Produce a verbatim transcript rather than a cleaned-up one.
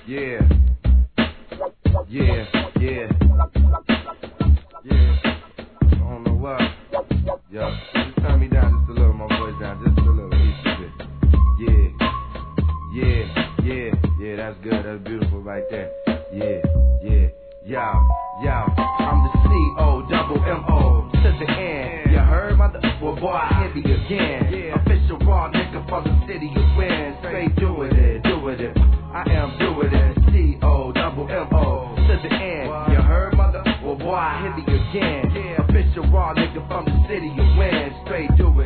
Yeah. Yeah, yeah. Yeah. I don't know why. Yo, just turn me down just a little, my voice down just a little. Easy bit. Yeah. Yeah, yeah, yeah, that's good, that's beautiful right there. Yeah, yeah, yo, yo, I'm the C O double M O to the end. You heard, mother? Well, boy, I hit me again. Official raw nigga from the city of Win. Straight doing it, doing it. I am doing it. C O double M O to the end. You heard, mother? Well, boy, I hit me again. Official raw nigga from the city of Win. Straight doing it.